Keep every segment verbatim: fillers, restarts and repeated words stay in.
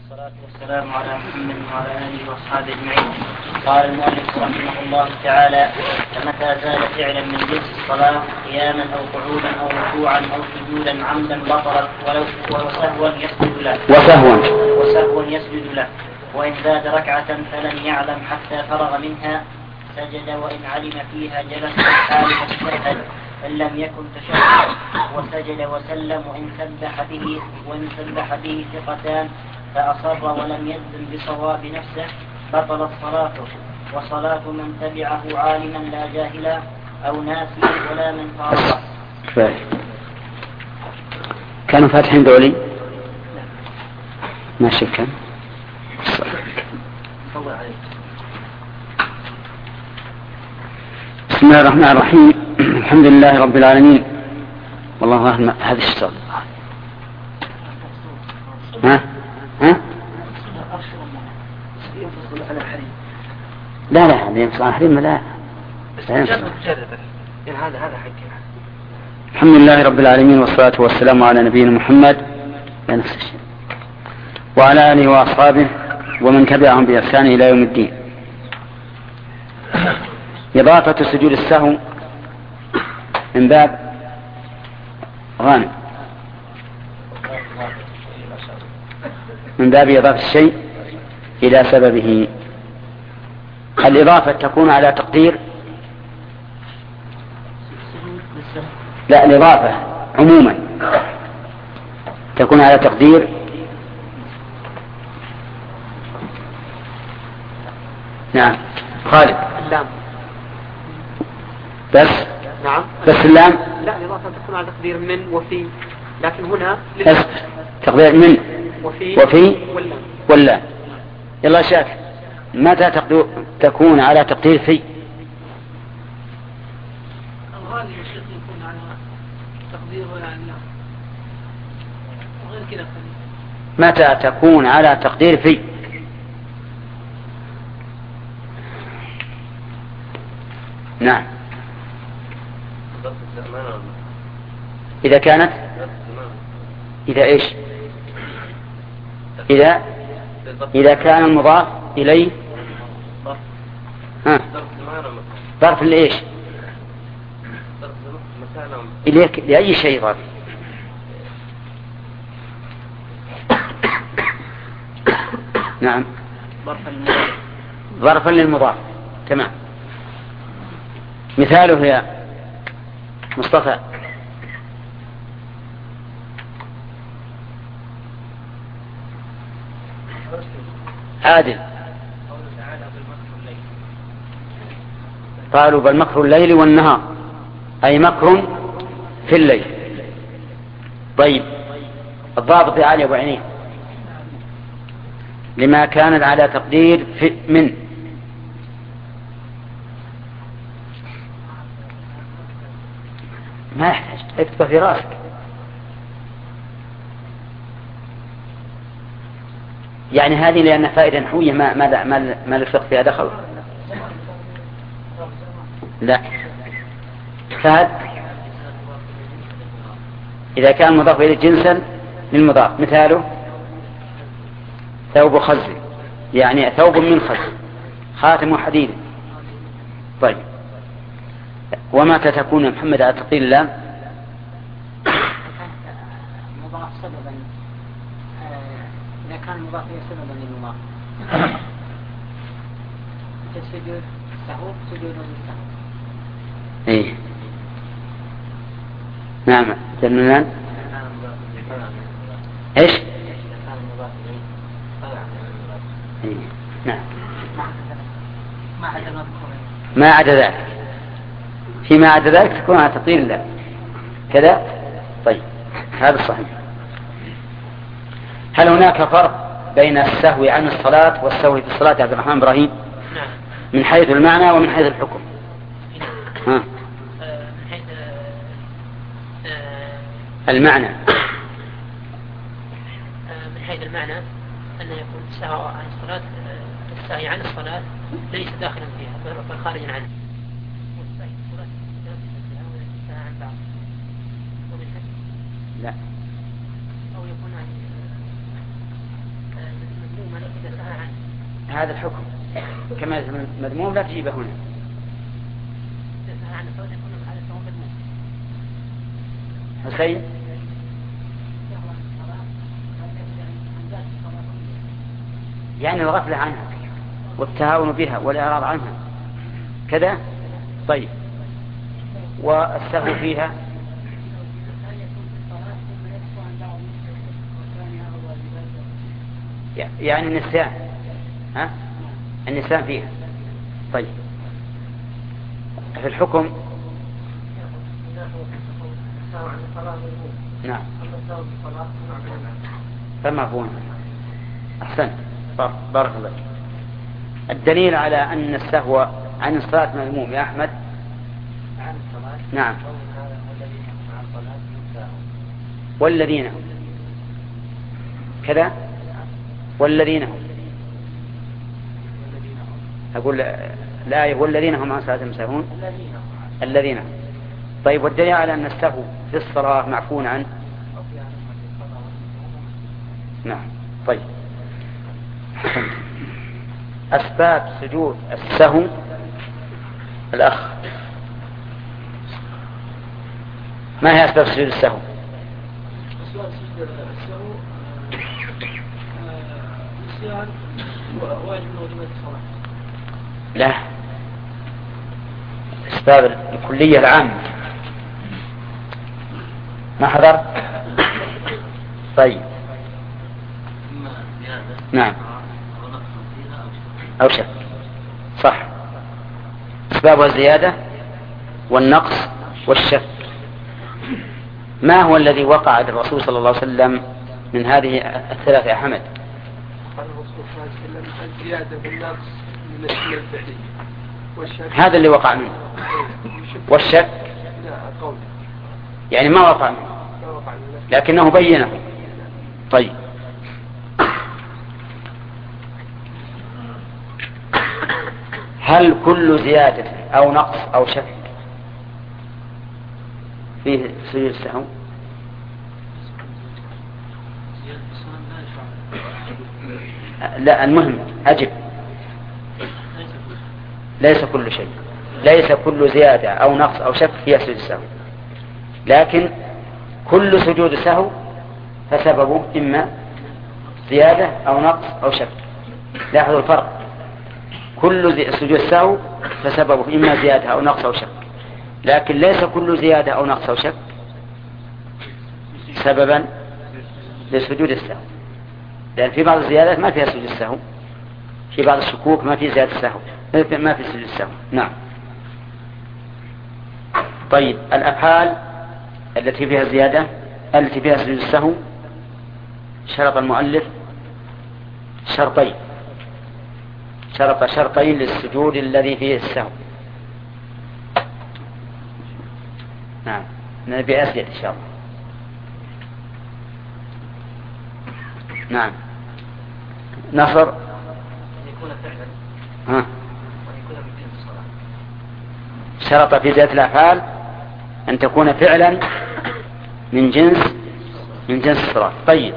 والصلاة والسلام على محمد وعلى آله وأصحابه أجمعين. قال المؤلف رحمه الله تعالى: فمتى زال فعلا من جنس الصلاة قياما أو قعودا أو ركوعا أو سجودا عمدا بطلت ولو وسهوا يسجد له وسهوا وسهوا يسجد له وإن زاد ركعة فلم يعلم حتى فرغ منها سجد، وإن علم فيها جلس في الحال فاستشهد إن لم يكن تشهد وسجد وسلم، وإن سبح به وإن سبح به ثقتان فأصر ولم يجزم بصواب نفسه بطلت صلاته، وصلاة من تبعه عالما لا جاهلا أو ناسيا ولا من فارقه. كانوا فاتحين دولي ما شك. بسم الله الرحمن الرحيم. الحمد لله رب العالمين. والله أعلم هذا الشيء. ها ها لا لا هذا ينفصل عن حريم لا هذا هذا حق. الحمد لله رب العالمين والصلاة والسلام على نبينا محمد لا نفس الشيء وعلى آله وأصحابه ومن تبعهم بإحسان إلى يوم الدين. إضافة سجود السهو من باب غانم من باب إضافة الشيء إلى سببه. الإضافة تكون على تقدير لا الإضافة عموما تكون على تقدير نعم خالد اللام بس نعم بس اللام لا الإضافة تكون على تقدير من وفي، لكن هنا بس تقدير من وفي وفي واللام ولا يلا شاك. متى تقدر تكون على تقدير في؟ الغالب الشيخ يكون على تقدير يعني وغير كذا. متى تكون على تقدير في؟ نعم إذا كانت إذا إيش إذا إذا كان المضاف إليه ها ظرف لإيش إليك لأي شيء ظرف نعم ظرفا للمضاف. تمام. مثاله يا مصطفى عادل. قالوا بل مكر الليل والنهار أي مكر في الليل. طيب الضابط يا علي أبو عينين لما كانت على تقدير في من ما يحتاج اكتب في راسك. يعني هذه لأنها فائدة نحوية ما ما ما, ما الفقه فيها دخل. لا فهد إذا كان مضاف إليه جنسا للمضاف مثاله ثوب خز يعني ثوب من خز خاتم حديد. طيب ومتى تكون يا محمد على تقدير اللام؟ مضاف سببا إذا كان مضاف إليه سببا للمضاف كالسجود سهو سجود للسهو. إيه نعم جنان إيش إيه. نعم ما عدا ذلك فيما عدا ذلك تكون على تقدير الله كذا. طيب هذا صحيح. هل هناك فرق بين السهو عن الصلاة والسهو في الصلاة يا عبد الرحمن إبراهيم من حيث المعنى ومن حيث الحكم؟ ها. من حيث المعنى من حيث المعنى أن يكون السهو عن الصلاة السهي عن الصلاة ليس داخلا فيها بل خارجا عنها. لا أو يكون هذا الحكم كما مذموم لا تجيبه هنا. حسين يعني الغفلة عنها والتهاون بها والإعراض عنها كذا. طيب والسهو فيها يعني النسيان، ها النسيان فيها. طيب في الحكم نعم فما فهمنا. أحسنت بارك الله. الدليل على أن السهو عن الصلاة مذموم يا أحمد. نعم والذين هم كذا والذين هم أقول لا والذين هم عن صلاتهم ساهون الذين هم. طيب والدليل على أن السهو في الصلاة معفون عنه. نعم طيب أسباب سجود السهو الأخ ما هي أسباب سجود السهو؟ أسباب سجود السهو نسيان واجب من واجبات الصلاة. لا أسباب الكلية العامة ما حضر. طيب نعم أو شك صح. أسبابها الزيادة والنقص والشك. ما هو الذي وقع للرسول صلى الله عليه وسلم من هذه الثلاثة يا حمد؟ قال الرسول صلى الله عليه وسلم الزيادة والنقص من الشيء الفعلي والشك. هذا اللي وقع منه. والشك لا قول يعني ما وقع منه لكنه بينه. طيب هل كل زيادة أو نقص أو شك فيه سجود السهو؟ لا المهم أجب. ليس كل شيء ليس كل زيادة أو نقص أو شك فيها سجود السهو، لكن كل سجود سهو فسببه إما زيادة أو نقص أو شك. لاحظوا الفرق. كل سجود سهو فسببه إما زيادة أو نقص أو شك، لكن ليس كل زيادة أو نقص أو شك سببا لسجود السهو، لأن في بعض الزيادات ما فيها سجود السهو، في بعض الشكوك ما في زيادة السهو ما في سجود السهو. نعم. طيب الأفعال التي فيها زيادة التي فيها سجود السهو شرط المؤلف شرطين شرط شرطين للسجود الذي فيه السهو. نعم نبي أسئلة إن شاء الله. نعم نصر يكون فعلا ها ويكون من جنس الصلاة. شرط في زيادة الأفعال أن تكون فعلا من جنس من جنس الصلاة. طيب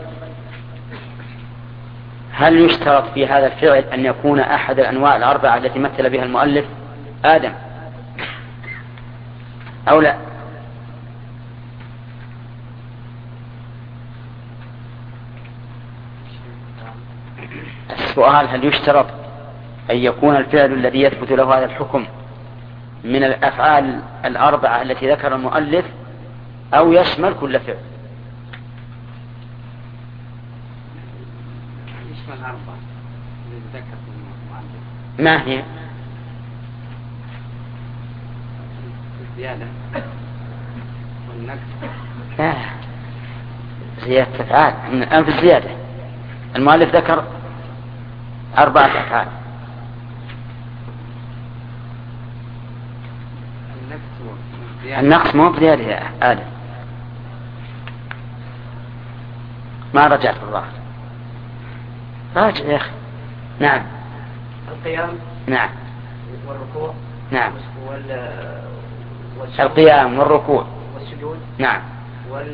هل يشترط في هذا الفعل أن يكون أحد الأنواع الأربعة التي مثل بها المؤلف آدم أو لا؟ السؤال هل يشترط أن يكون الفعل الذي يثبت له هذا الحكم من الأفعال الأربعة التي ذكر المؤلف أو يشمل كل فعل؟ يشمل أربعة الذي ذكر المؤلف. ما هي؟ الزيادة والنقص. لا زيادة أفعال الآن في الزيادة المؤلف ذكر أربعة أفعال. النقص مو بزيادة يا آدم ما رجعت الله راجع يا أخي. نعم القيام نعم والركوع نعم وال القيام والركوع والسجود نعم وال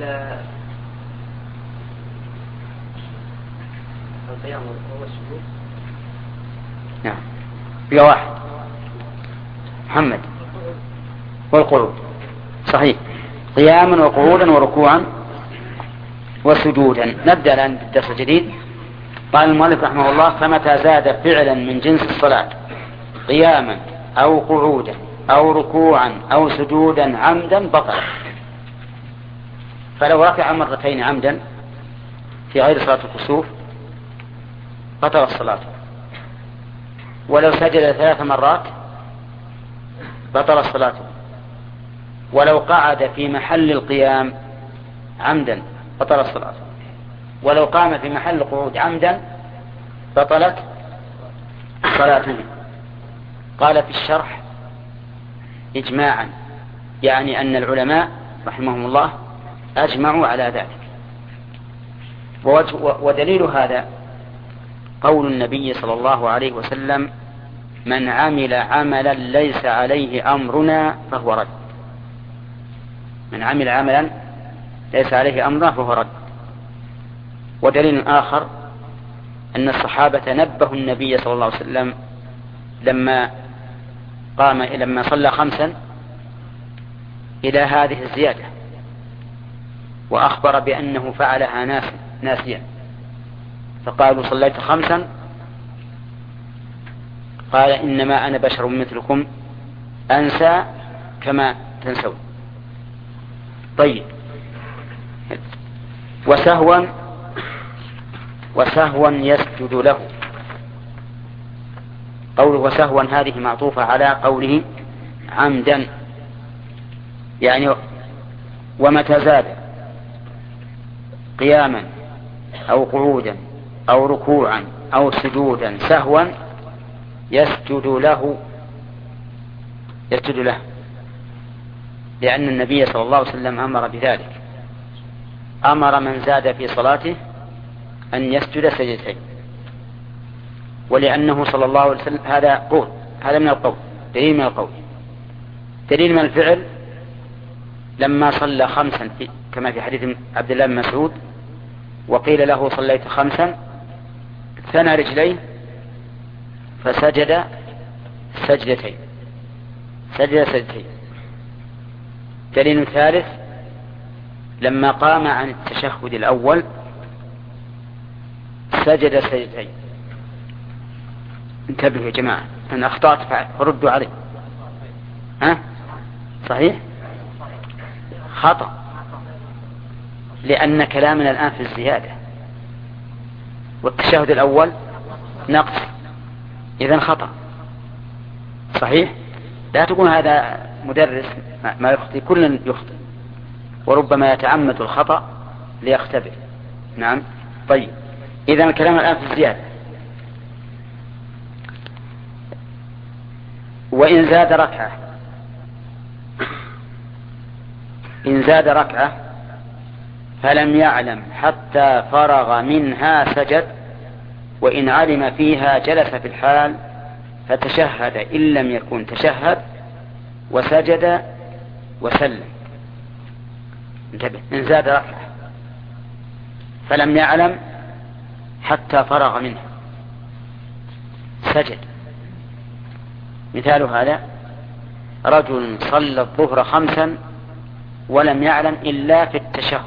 القيام والركوع والسجود نعم بقى واحد محمد. والقعود صحيح، قياما وقعودا وركوعا وسجودا. نبدأ الآن بالدرس الجديد. قال المؤلف رحمه الله: فمتى زاد فعلا من جنس الصلاة قياما أو قعودا أو ركوعا أو سجودا عمدا بطل. فلو ركع مرتين عمدا في غير صلاة الكسوف بطل الصلاة، ولو سجد ثلاث مرات بطل الصلاة، ولو قعد في محل القيام عمدا بطل الصلاة، ولو قام في محل القعود عمدا بطلت صلاته. قال في الشرح: إجماعا، يعني أن العلماء رحمهم الله أجمعوا على ذلك. ودليل هذا قول النبي صلى الله عليه وسلم: من عمل عملا ليس عليه أمرنا فهو رد. من عمل عملا ليس عليه أمرنا فهو رد. ودليل آخر أن الصحابة نبهوا النبي صلى الله عليه وسلم لما قام لما صلى خمسا إلى هذه الزيادة، وأخبر بأنه فعلها ناس ناسيا، فقالوا: صليت خمسا؟ قال: إنما أنا بشر مثلكم أنسى كما تنسون. طيب، وسهوا وسهوا يسجد له. قوله وسهوا هذه معطوفة على قوله عمدا، يعني ومتى زاد قياما أو قعودا أو ركوعا أو سجودا سهوا يسجد له يسجد له لأن النبي صلى الله عليه وسلم أمر بذلك، أمر من زاد في صلاته أن يسجد سجدتين، ولأنه صلى الله عليه وسلم هذا قول، هذا من القول، دليل من القول. دليل من الفعل: لما صلى خمسا في كما في حديث عبد الله بن مسعود وقيل له: صليت خمسا، ثنى رجليه فسجد سجدتين سجد سجدتين. دليل ثالث: لما قام عن التشهد الأول سجد سجدتين. انتبهوا يا جماعة، أنا أخطأت فردوا علي. ها؟ صحيح؟ خطأ، لأن كلامنا الآن في الزيادة، والتشهد الأول نقص، إذن خطأ. صحيح؟ لا تكون هذا مدرس ما يخطئ، كل يخطئ، وربما يتعمد الخطأ ليختبر. نعم. طيب، إذن الكلام الآن في الزيادة. وإن زاد ركعة إن زاد ركعة فلم يعلم حتى فرغ منها سجد، وإن علم فيها جلس في الحال فتشهد إن لم يكن تشهد، وسجد وسلم. انتبه، إن زاد ركعة فلم يعلم حتى فرغ منها سجد. مثال هذا: رجل صلى الظهر خمسا ولم يعلم إلا في التشهد،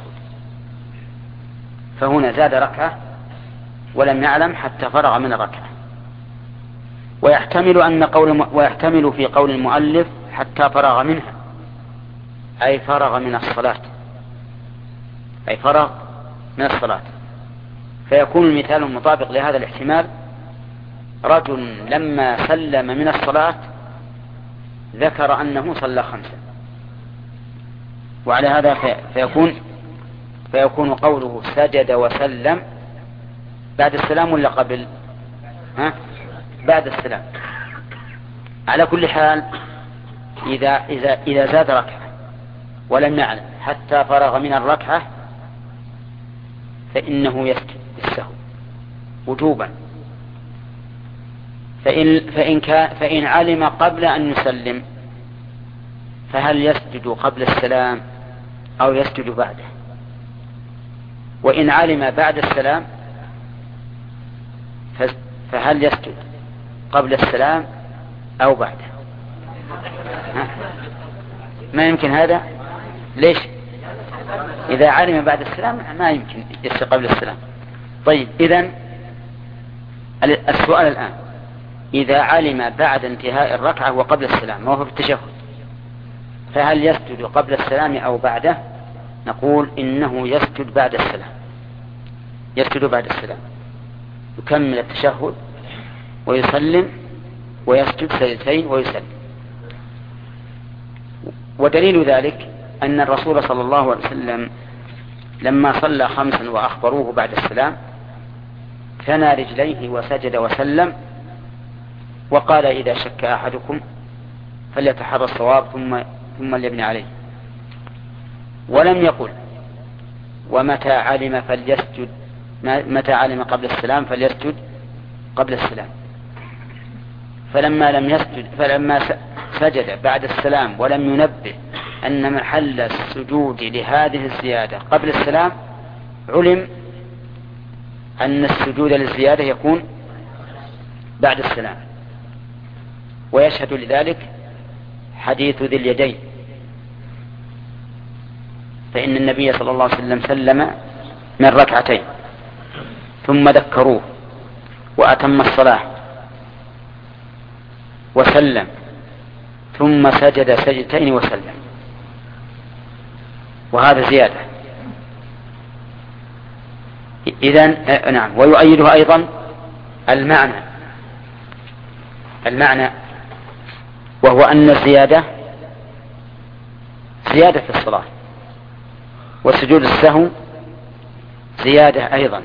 فهنا زاد ركعة ولم يعلم حتى فرغ من الركعة. ويحتمل أن قول ويحتمل في قول المؤلف حتى فرغ منها، أي فرغ من الصلاة، أي فرغ من الصلاة، فيكون المثال المطابق لهذا الاحتمال: رجل لما سلم من الصلاة ذكر أنه صلى خمسا، وعلى هذا فيكون فيكون قوله سجد وسلم بعد السلام ولا قبل؟ ها؟ بعد السلام. على كل حال، إذا إذا إذا زاد ركعة ولم يعلم حتى فرغ من الركعة فإنه يسجد بالسهو وجوبا. فإن فإن كان فإن علم قبل أن يسلم فهل يسجد قبل السلام أو يسجد بعده؟ وإن علم بعد السلام فهل يسجد قبل السلام أو بعده. ها؟ ما يمكن هذا. ليش؟ إذا علم بعد السلام ما يمكن يسجد قبل السلام. طيب إذن السؤال الآن، إذا علم بعد انتهاء الركعة وقبل السلام وهو في التشهد، فهل يسجد قبل السلام أو بعده؟ نقول إنه يسجد بعد السلام، يسجد بعد السلام، يكمل التشهد ويسلم ويسجد سجدتين ويسلم. ودليل ذلك أن الرسول صلى الله عليه وسلم لما صلى خمسا وأخبروه بعد السلام ثنى رجليه وسجد وسلم، وقال إذا شك أحدكم فليتحرى الصواب ثم ثم ليبني عليه، ولم يقل ومتى علم فليسجد، متى علم قبل السلام فليسجد قبل السلام. فلما لم يسجد فلما سجد بعد السلام ولم ينبه أن محل السجود لهذه الزيادة قبل السلام، علم أن السجود للزيادة يكون بعد السلام. ويشهد لذلك حديث ذي اليدين، فإن النبي صلى الله عليه وسلم سلم من ركعتين ثم ذكروه وأتم الصلاة وسلم ثم سجد سجدتين وسلم، وهذا زيادة. إذن نعم. ويؤيده أيضا المعنى المعنى وهو أن الزيادة زيادة في الصلاة، وسجود السهو زيادة أيضا،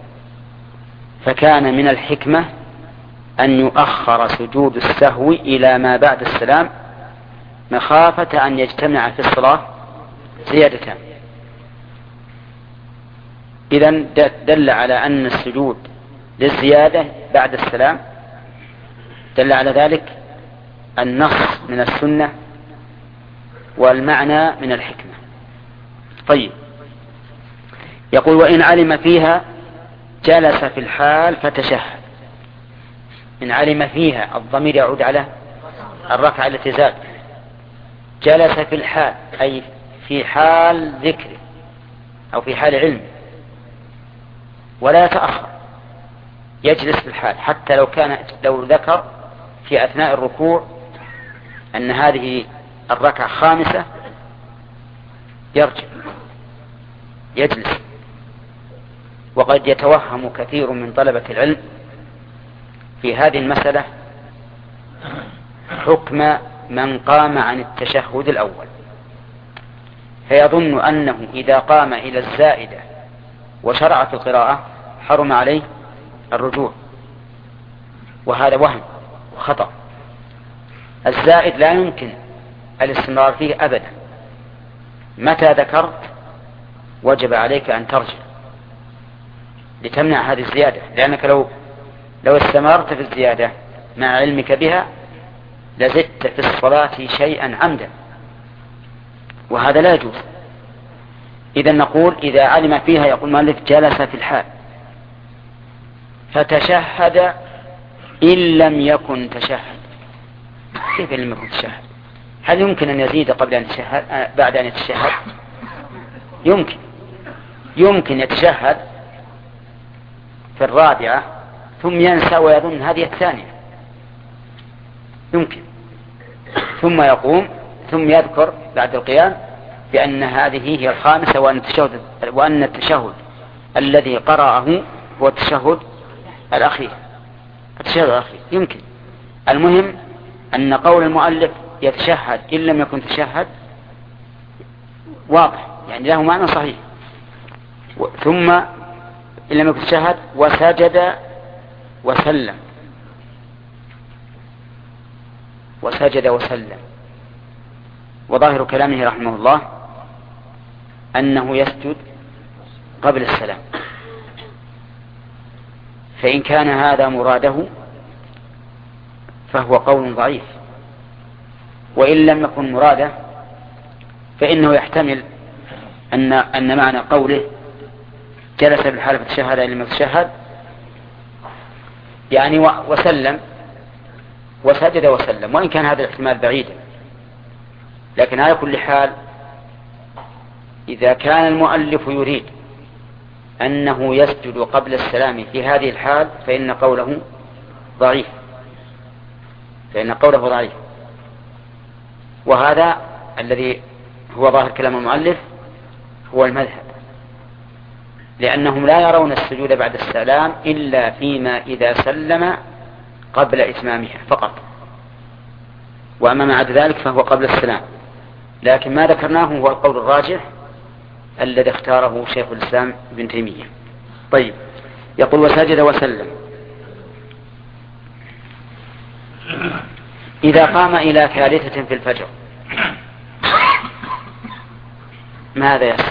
فكان من الحكمة أن يؤخر سجود السهو إلى ما بعد السلام مخافة أن يجتمع في الصلاة زيادتان. إذن دل على أن السجود للزيادة بعد السلام، دل على ذلك النص من السنة والمعنى من الحكمة. طيب، يقول وإن علم فيها جلس في الحال فتشهد. إن علم فيها الضمير يعود على الركعة التي زاد. جلس في الحال أي في حال ذكر أو في حال علم، ولا يتأخر، يجلس في الحال حتى لو كان لو ذكر في أثناء الركوع أن هذه الركعة خامسة يرجع يجلس. وقد يتوهم كثير من طلبة العلم في هذه المسألة حكم من قام عن التشهد الأول، فيظن أنه إذا قام إلى الزائدة وشرع في القراءة حرم عليه الرجوع، وهذا وهم وخطأ. الزائد لا يمكن الاستمرار فيه أبدا، متى ذكرت وجب عليك أن ترجع لتمنع هذه الزيادة، لأنك لو لو استمرت في الزيادة مع علمك بها لزدت في الصلاة شيئا عمدا، وهذا لا يجوز. إذا نقول إذا علم فيها، يقول مالك جلس في الحال فتشهد إن لم يكن تشهد. كيف لم يكن تشهد؟ هل يمكن أن يزيد قبل أن يتشهد بعد أن يتشهد؟ يمكن يمكن يتشهد في الرابعة ثم ينسى ويظن هذه الثانية، يمكن، ثم يقوم ثم يذكر بعد القيام بأن هذه هي الخامسة وأن التشهد, وأن التشهد الذي قرأه هو التشهد الأخير التشهد الأخير يمكن. المهم أن قول المؤلف يتشهد إن لم يكن تشهد واضح، يعني له معنى صحيح. ثم إن لم يكن تشهد وسجد وسلم وسجد وسلم. وظاهر كلامه رحمه الله أنه يسجد قبل السلام، فإن كان هذا مراده فهو قول ضعيف، وإن لم يكن مراده فإنه يحتمل أن أن معنى قوله جلس في الحال فتشهد إن لم يتشهد يعني وسلم وسجد وسلم، وإن كان هذا الاحتمال بعيدا، لكن على كل حال إذا كان المؤلف يريد أنه يسجد قبل السلام في هذه الحال فإن قوله ضعيف، فإن قوله ضعيف، وهذا الذي هو ظاهر كلام المؤلف هو المذهب، لأنهم لا يرون السجود بعد السلام إلا فيما إذا سلم قبل إتمامها فقط، وأما ما عدا ذلك فهو قبل السلام. لكن ما ذكرناه هو القول الراجح الذي اختاره شيخ الإسلام ابن تيمية. طيب، يقول وسجد وسلم. إذا قام إلى ثالثة في الفجر ماذا يصنع؟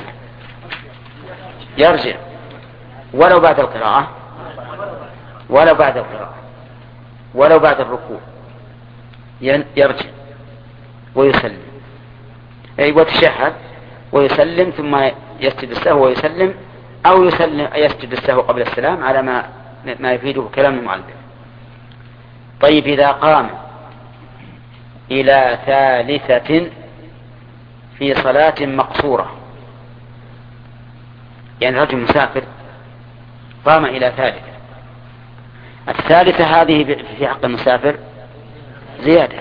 يرجع ولو بعد القراءة، ولو بعد القراءة ولو بعد الركوع يرجع ويسلم، أي وتشهد ويسلم ثم يسجد السهو ويسلم، أو يسلم يسجد السهو قبل السلام على ما ما يفيده كلام المؤلف. طيب، إذا قام إلى ثالثة في صلاة مقصورة، يعني رجل مسافر قام إلى ثالثة، الثالثة هذه في حق المسافر زيادة،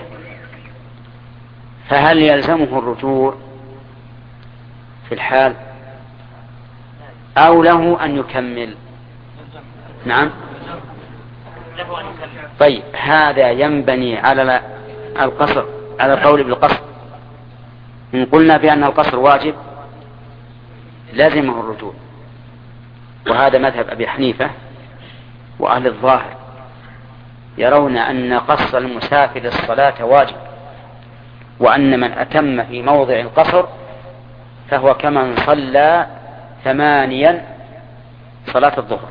فهل يلزمه الرجوع في الحال أو له أن يكمل؟ نعم. طيب، هذا ينبني على القصر، على القول بالقصر. إن قلنا بأن القصر واجب لازمه الرجوع، وهذا مذهب أبي حنيفة وأهل الظاهر، يرون أن قصر المسافر الصلاة واجب، وأن من أتم في موضع القصر فهو كمن صلى ثمانيا صلاة الظهر،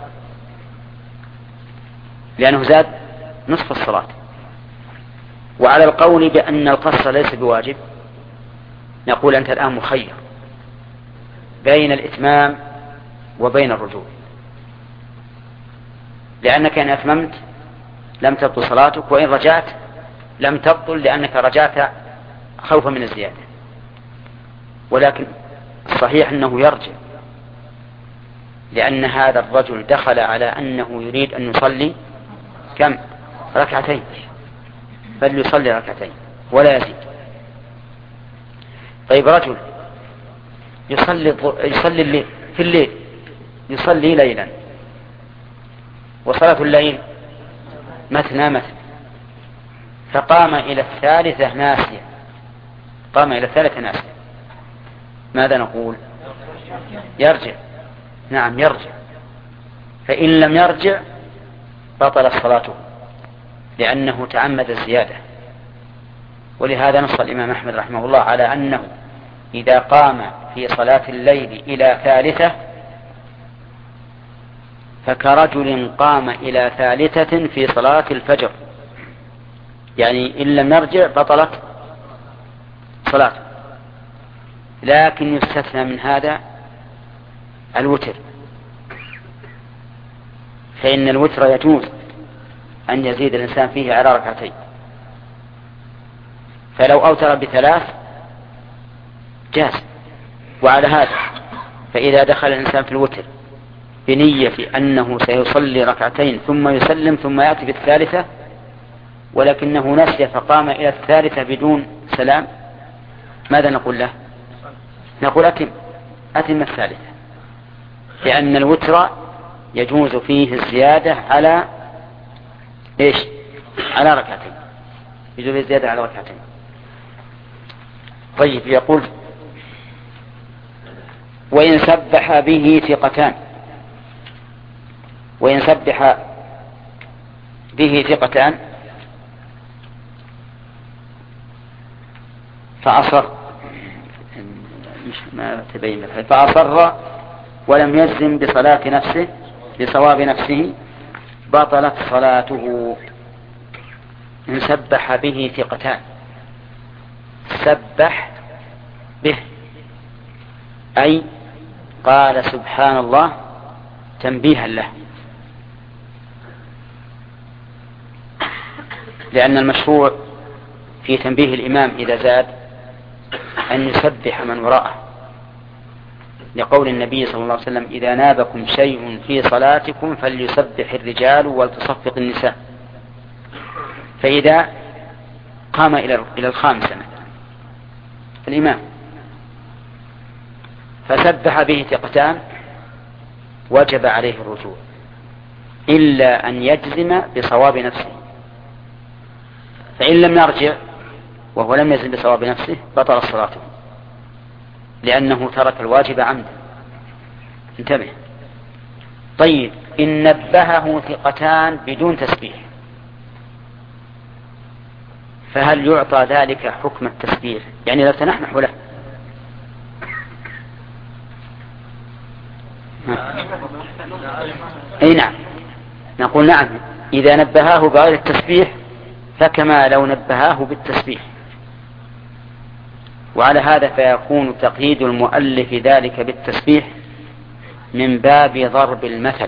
لأنه زاد نصف الصلاة. وعلى القول بأن القصر ليس بواجب نقول أنت الآن مخير بين الإتمام وبين الرجوع، لأنك إن أتممت لم تبطل صلاتك، وإن رجعت لم تبطل لأنك رجعت خوفا من الزيادة. ولكن الصحيح أنه يرجع، لأن هذا الرجل دخل على أنه يريد أن يصلي كم؟ ركعتين، فليصلي ركعتين ولا يزيد. طيب، رجل يصلي يصلي الليل في الليل يصلي ليلا، وصلاة الليل مثنى مثنى، فقام إلى الثالثة ناسيا، قام إلى الثالثة ناسيا، ماذا نقول؟ يرجع. نعم يرجع، فإن لم يرجع بطل صلاته لأنه تعمد الزيادة. ولهذا نص الإمام أحمد رحمه الله على أنه إذا قام في صلاة الليل إلى ثالثة فكرجل قام إلى ثالثة في صلاة الفجر، يعني إن لم يرجع بطلت صلاته. لكن يستثنى من هذا الوتر، فإن الوتر يجوز أن يزيد الإنسان فيه على ركعتين، فلو أوتر بثلاث جاز. وعلى هذا فإذا دخل الإنسان في الوتر بنية أنه سيصلي ركعتين ثم يسلم ثم يأتي بالثالثة، ولكنه نسي فقام إلى الثالثة بدون سلام، ماذا نقول له؟ نقول أتم أتم الثالثة، لأن الوتر يجوز فيه الزيادة على إيش؟ على ركعتين، يجوز الزيادة على ركعتين. طيب، يقول وإن سبح به ثقتان، وإن سبح به ثقتان فأصر، مش ما تبين فأصر ولم يجزم بصلاة نفسه بصواب نفسه بطلت صلاته. إن سبح به ثقتان، سبح به أي قال سبحان الله تنبيها له، لأن المشروع في تنبيه الإمام إذا زاد أن يسبح من وراءه، لقول النبي صلى الله عليه وسلم: إذا نابكم شيء في صلاتكم فليسبح الرجال ولتصفق النساء. فإذا قام إلى الخامسة مثلا الإمام فسبح به ثقتان وجب عليه الرجوع إلا أن يجزم بصواب نفسه، فإن لم يرجع وهو لم يجزم بصواب نفسه بطل صلاته، لأنه ترك الواجب عمدا. انتبه. طيب، إن نبهه ثقتان بدون تسبيح فهل يعطى ذلك حكم التسبيح؟ يعني لو تنحنح له أي نعم، نقول نعم إذا نبهاه بغير التسبيح فكما لو نبهاه بالتسبيح. وعلى هذا فيكون تقييد المؤلف ذلك بالتسبيح من باب ضرب المثل.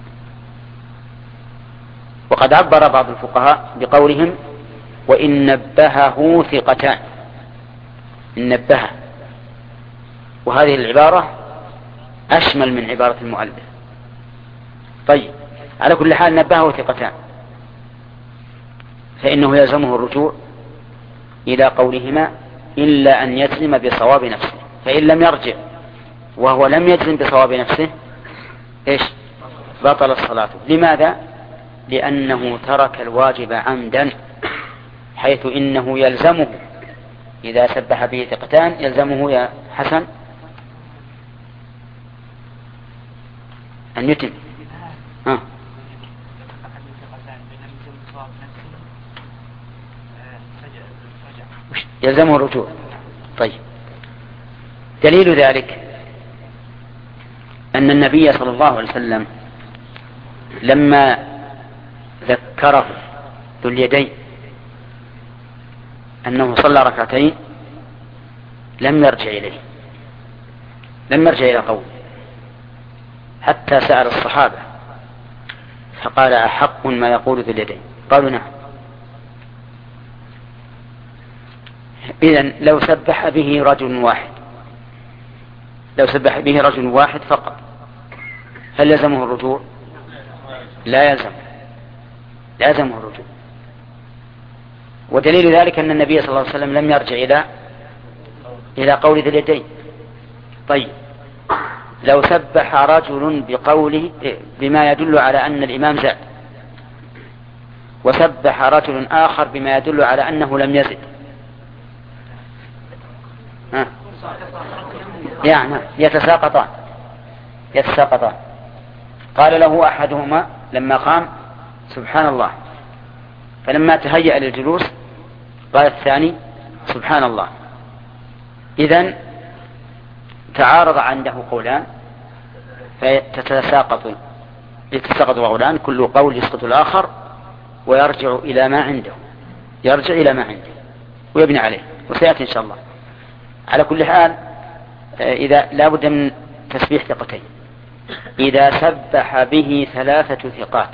وقد عبر بعض الفقهاء بقولهم: وإن نبهه ثقتان، إن نبهه، وهذه العبارة أشمل من عبارة المؤلف. طيب، على كل حال نبهه ثقتان فإنه يلزمه الرجوع إلى قولهما إلا أن يجزم بصواب نفسه، فإن لم يرجع وهو لم يجزم بصواب نفسه إيش؟ بطل الصلاة. لماذا؟ لأنه ترك الواجب عمدا، حيث إنه يلزمه إذا سبح به ثقتان يلزمه يا حسن أن يتم ها. يلزمه الرجوع. طيب، دليل ذلك أن النبي صلى الله عليه وسلم لما ذكره ذو اليدين أنه صلى ركعتين لم يرجع إليه، لم يرجع إلى قوله، حتى سأل الصحابة فقال: أحق ما يقول ذو اليدين؟ قالوا: نعم. إذن لو سبح به رجل واحد، لو سبح به رجل واحد فقط هل يلزمه الرجوع؟ لا يلزم، لا يلزمه الرجوع. ودليل ذلك أن النبي صلى الله عليه وسلم لم يرجع إلى إلى قول ذي اليدين. طيب، لو سبح رجل بقوله بما يدل على أن الإمام زاد، وسبح رجل آخر بما يدل على أنه لم يزد، ها؟ يعني يتساقطان يتساقطان قال له أحدهما لما قام: سبحان الله، فلما تهيأ للجلوس قال الثاني: سبحان الله. إذن تعارض عنده قولان فتتساقط يتساقط قولان، كل قول يسقط الآخر ويرجع إلى ما عنده، يرجع إلى ما عنده ويبني عليه، وسيأتي إن شاء الله. على كل حال إذا لا بد من تسبيح ثقتين. إذا سبح به ثلاثة ثقات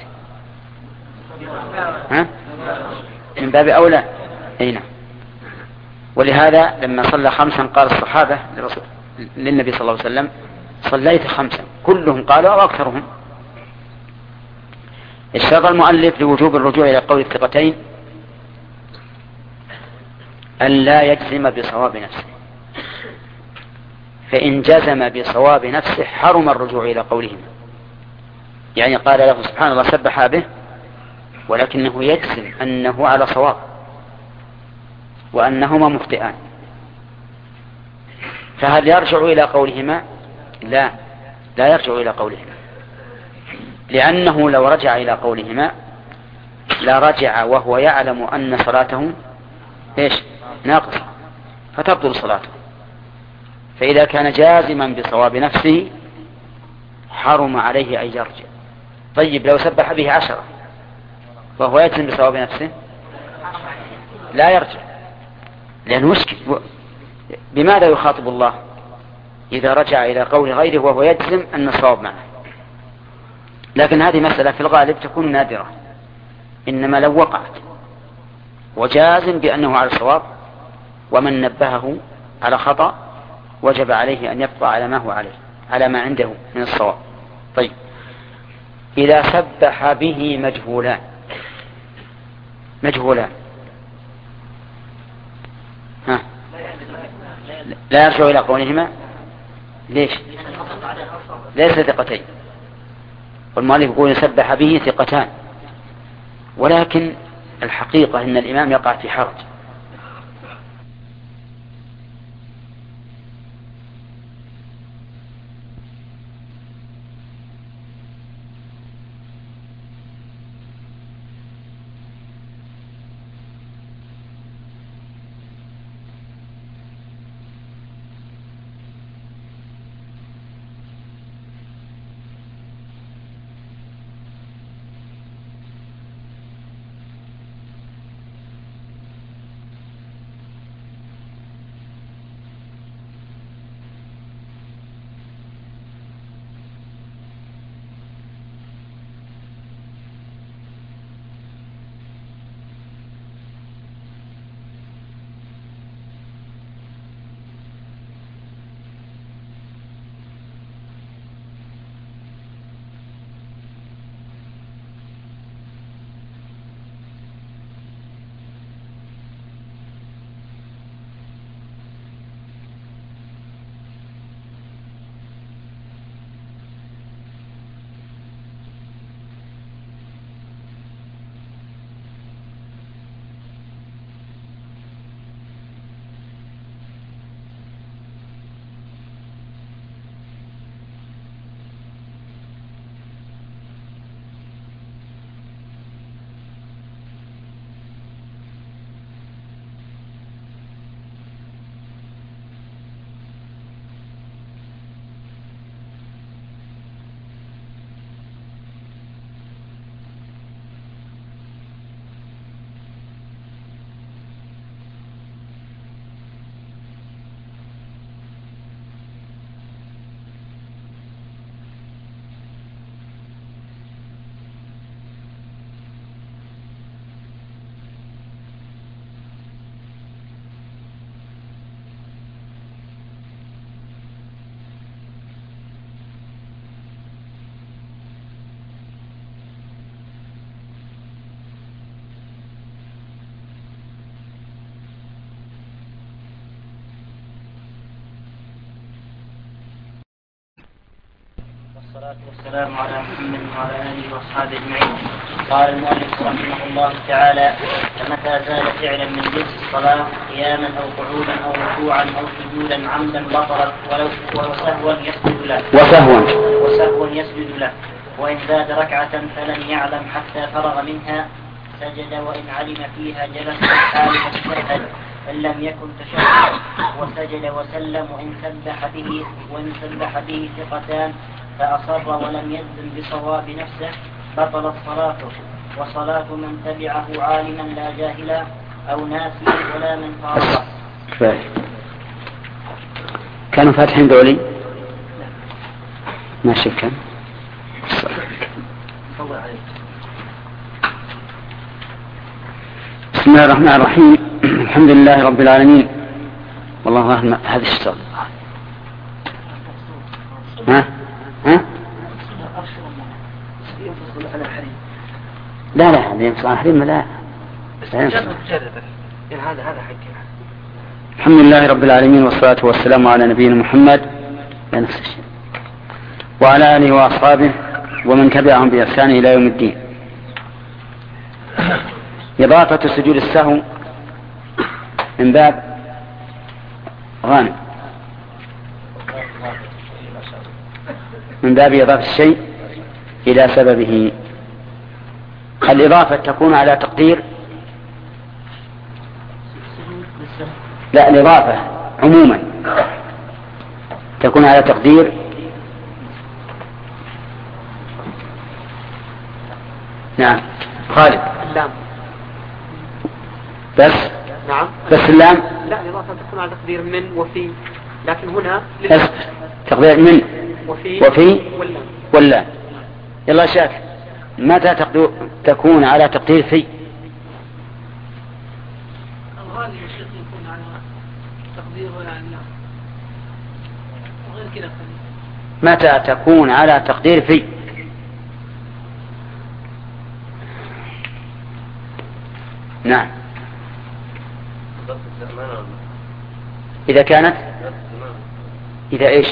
ها؟ من باب أولى. أين؟ ولهذا لما صلى خمسا قال الصحابة للنبي صلى الله عليه وسلم: صليت خمسا، كلهم قالوا أو أكثرهم. اشترط المؤلف لوجوب الرجوع إلى قول الثقتين أن لا يجزم بصواب نفسه، فإن جزم بصواب نفسه حرم الرجوع إلى قولهما. يعني قال له سبحان الله سبح به ولكنه يجزم أنه على صواب وأنهما مخطئان، فهل يرجع إلى قولهما؟ لا، لا يرجع إلى قولهما، لأنه لو رجع إلى قولهما لا رجع وهو يعلم أن صلاته إيش؟ ناقصة، فتبطل صلاته. فإذا كان جازما بصواب نفسه حرم عليه أن يرجع. طيب، لو سبح به عشرة وهو يجزم بصواب نفسه لا يرجع، لأنه مشكل. بماذا يخاطب الله إذا رجع إلى قول غيره وهو يجزم أن الصواب معه؟ لكن هذه مسألة في الغالب تكون نادرة، إنما لو وقعت وجازم بأنه على الصواب، ومن نبهه على خطأ وجب عليه أن يبقى على ما هو عليه، على ما عنده من الصواب. طيب، إذا سبح به مجهولان مجهولان ها لا يرجع إلى قولهما. ليش؟ ليس ثقتين، والمؤلف يقول سبح به ثقتان، ولكن الحقيقة أن الإمام يقع في حرج. والصلاة والسلام على محمد وعلى آله وأصحابه أجمعين. قال المؤلف رحمه الله تعالى: فمتى زال فعلا من جنس الصلاة قياما أو قعودا أو ركوعا أو سجودا عمدا بطلت ولو وسهوا يسجد له وسهوا وسهوا يسجد له وإن زاد ركعة فلم يعلم حتى فرغ منها سجد، وإن علم فيها جلس في الحال فاستهل إن لم يكن تشهد وسجد وسلم، وإن سبح به وإن سبح به ثقتان فأصر ولم يلزم بصواب نفسه بطلت صلاته، وصلاة من تبعه عالما لا جاهلا أو ناسيا ولا من فارغه. كفاية. كانوا فاتحين دولي ما شك. بسم الله الرحمن الرحيم. الحمد لله رب العالمين، والله أعلم. هذا الشيطان ها ها لا لا هذا ينفصل عن الحريم. لا هذا هذا حق. الحمد لله رب العالمين، والصلاة والسلام على نبينا محمد لا نفس الشيء وعلى آله وأصحابه ومن تبعهم بإحسان إلى يوم الدين. إضافة سجود السهو من باب غانم، من باب إضافة الشيء إلى سببه. الإضافة تكون على تقدير، لا الإضافة عموما تكون على تقدير نعم خالد اللام بس نعم بس اللام لا الإضافة تكون على تقدير من وفي، لكن هنا بس تقدير من وفي وفي واللام. ولا يلا شاك متى تقدير تكون على تقدير في؟ كذا متى تكون على تقدير في. نعم إذا كانت إذا إيش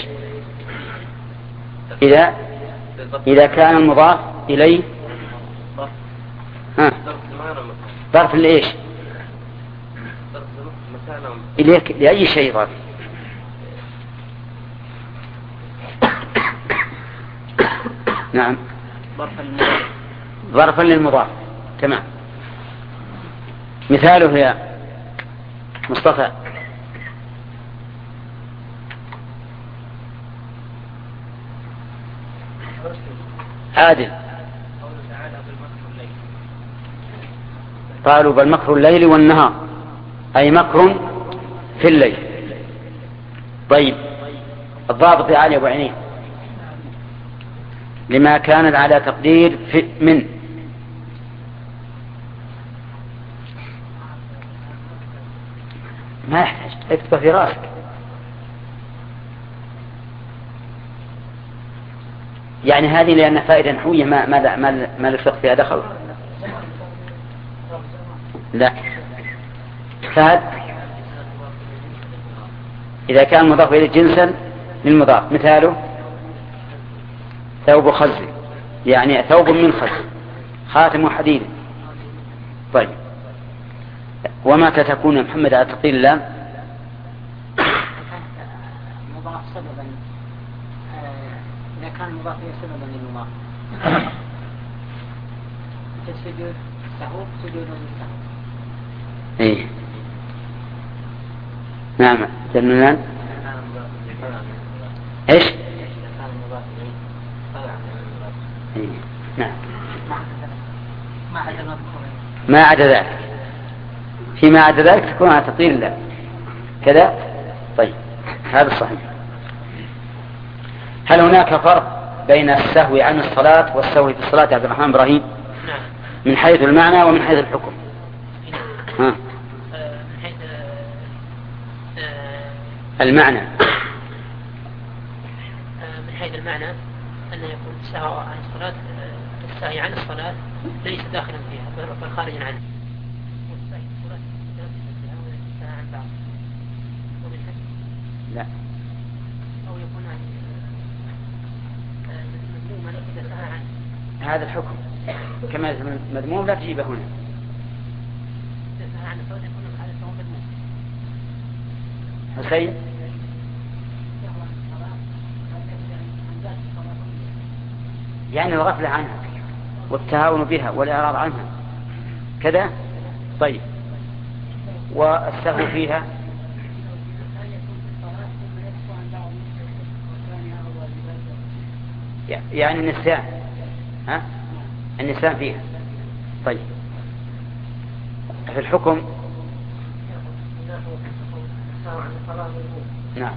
إذا إذا كان المضاف إليه ها ظرف لإيش إليك لأي شيء ظرف. نعم ظرفا للمضاف. تمام. مثاله يا مصطفى عادل. قالوا بل مكر الليل والنهار أي مكر في الليل. طيب الضابط يا علي أبو عينين لما كانت على تقدير في من ما يحتاج اكتب في راسك. يعني هذه لأن فائدة نحوية ما ما ما, ما للفقه فيها دخل. لا فهد إذا كان مضاف إليه جنسا للمضاف. مثاله ثوب خز يعني ثوب من خز خاتم حديد. طيب ومتى تكون يا محمد على تقدير اللام مضاف سببا إذا كان مضاف إليه سببا للمضاف كالسجود سهو سجود للسهو. ايه نعم جنان ايش إيه. نعم ما عدا ذلك فيما عدا ذلك تكون على تقدير الله كذا. طيب هذا صحيح. هل هناك فرق بين السهو عن الصلاة والسهو في الصلاة يا عبد الرحمن إبراهيم من حيث المعنى ومن حيث الحكم؟ ها. من حيث المعنى من حيث المعنى أن يكون السهو عن الصلاة السهي عن الصلاة ليس داخلا فيها بل خارجا عنها. لا أو يكون مذموما إذا سهى عنه. هذا الحكم كما مذموم لا تجيبه هنا. إذا سهى عنه فهو يكون هذا فهو مذموم. حسين يعني الغفلة عنها والتهاون بها والإعراض عنها كذا. طيب والسهو فيها يعني النسيان ها النسيان فيها. طيب في الحكم نعم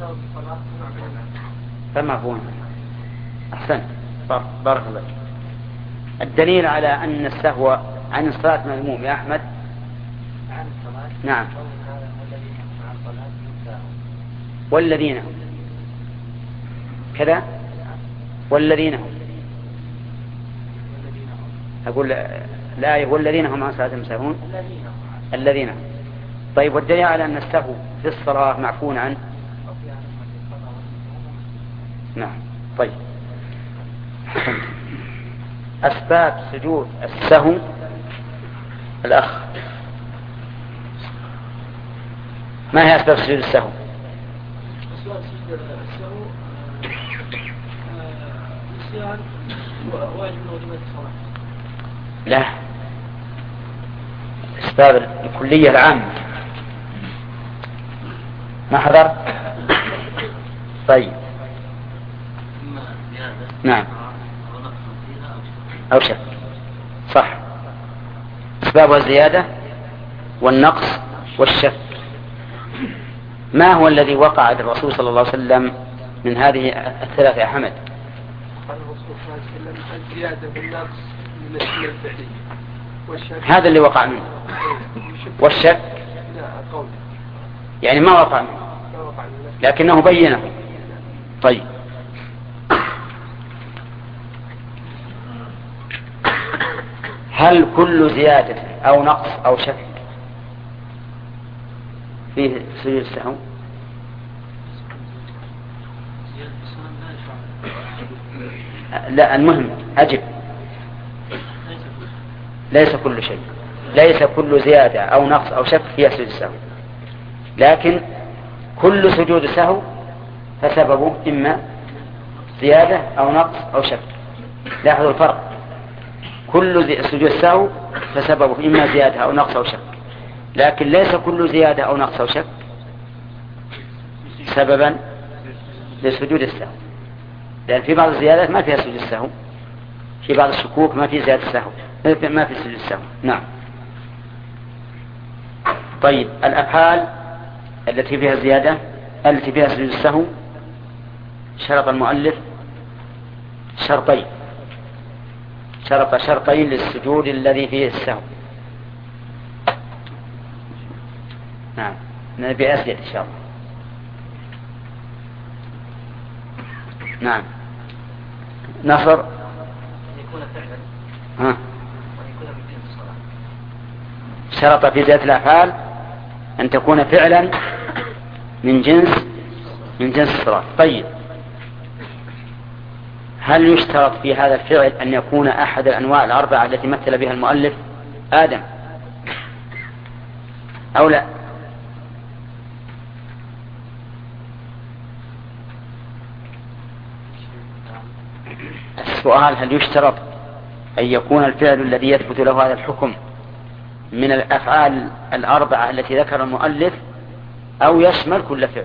فما هو أحسن بارك الله. الدليل على أن السهو عن الصلاة مذموم يا أحمد. نعم والذين هم كذا والذين هم أقول لا والذين هم عن صلاتهم ساهون الذين هم. طيب والدليل على أن السهو في الصلاة معفون عنه. نعم طيب أسباب سجود السهو الأخ ما هي أسباب سجود السهو؟ أسباب سجود السهو نسيان وواجب من واجبات الصلاة. لا أسباب الكلية العامة ما حضر. طيب نعم أو شك صح. أسبابها الزيادة والنقص والشك. ما هو الذي وقع للرسول صلى الله عليه وسلم من هذه الثلاث يا حمد؟ قال الرسول صلى الله عليه وسلم الزيادة والنقص من السنة الفعلية والشك. هذا اللي وقع منه. والشك لا قول يعني ما وقع منه لكنه بينه. طيب، هل كل زيادة أو نقص أو شك فيه سجود السهو؟ لا، المهم أجب. ليس كل شيء، ليس كل زيادة أو نقص أو شك فيها سجود السهو، لكن كل سجود سهو فسببه إما زيادة أو نقص أو شك. لاحظوا الفرق، كل سجود سهو فسببه إما زيادة أو نقص أو شك، لكن ليس كل زيادة أو نقص أو شك سببا لسجود السهو، لأن في بعض الزيادات ما فيها سجود السهو، في بعض الشكوك ما في زيادة السهو، ما في سجود السهو. نعم. طيب، الأفعال التي فيها زيادة التي فيها سجود السهو شرط المؤلف شرطين، شرط شرطين للسجود الذي فيه السهو. نعم، نبي أسئلة إن شاء الله. نعم، نصر. يكون فعلا ها، ويكون من جنس الصلاة. شرط في زيادة الأفعال أن تكون فعلا من جنس من جنس الصلاة. طيب، هل يشترط في هذا الفعل أن يكون أحد الأنواع الأربعة التي مثل بها المؤلف آدم أو لا؟ السؤال، هل يشترط أن يكون الفعل الذي يثبت له هذا الحكم من الأفعال الأربعة التي ذكر المؤلف أو يشمل كل فعل؟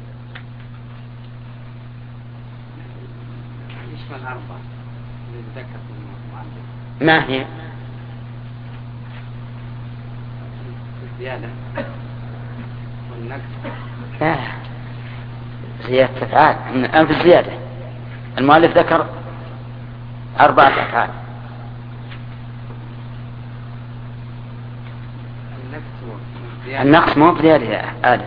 يشمل أربعة اللي ذكر المؤلف. ما هي؟ الزيادة والنقص. لا، زيادة أفعال الآن في الزيادة المؤلف ذكر أربعة أفعال. النقص مو بزيادة يا آدم،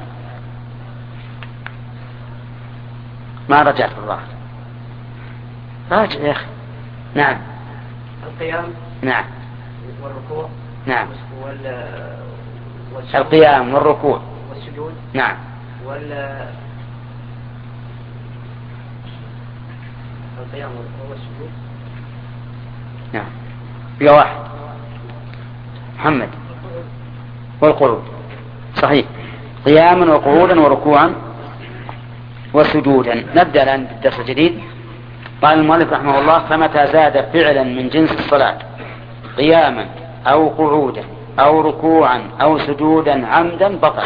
ما رجعت الله، راجع يا أخي. نعم. القيام. نعم. والركوع. نعم. وال القيام والركوع والسجود. نعم. وال القيام والركوع والسجود. نعم. يا واحد محمد. والقعود. صحيح، قياما وقعودا وركوعا وسجودا. نبدأ الآن بالدرس الجديد. قال المؤلف رحمه الله: فمتى زاد فعلا من جنس الصلاة قياما أو قعودا أو ركوعا أو سجودا عمدا بطل.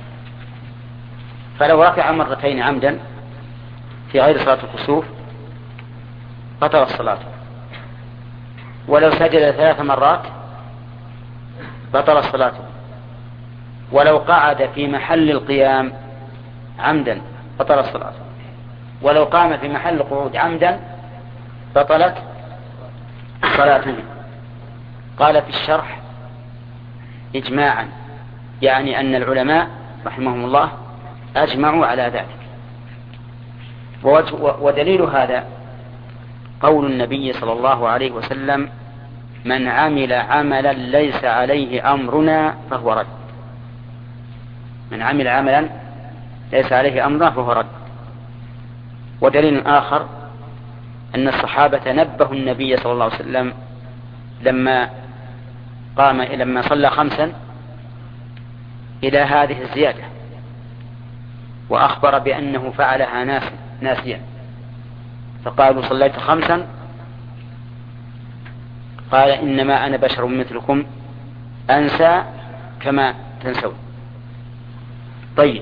فلو ركع مرتين عمدا في غير صلاة الكسوف بطل الصلاة، ولو سجد ثلاث مرات بطل الصلاة، ولو قعد في محل القيام عمدا بطل الصلاة، ولو قام في محل القعود عمدا بطلت صلاته. قال في الشرح: إجماعا، يعني أن العلماء رحمهم الله أجمعوا على ذلك. ودليل هذا قول النبي صلى الله عليه وسلم: من عمل عملا ليس عليه أمرنا فهو رد. من عمل عملا ليس عليه أمرنا فهو رد. ودليل آخر أن الصحابة نبهوا النبي صلى الله عليه وسلم لما قام لما صلى خمسا إلى هذه الزيادة، وأخبر بأنه فعلها ناسيا، فقالوا: صليت خمسا؟ قال: إنما أنا بشر مثلكم أنسى كما تنسون. طيب،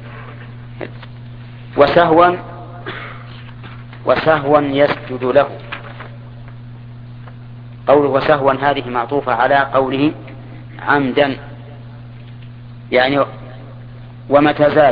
وسهوا وسهوا يسجد له. قوله وسهوا هذه معطوفة على قوله عمدا، يعني ومتى زاد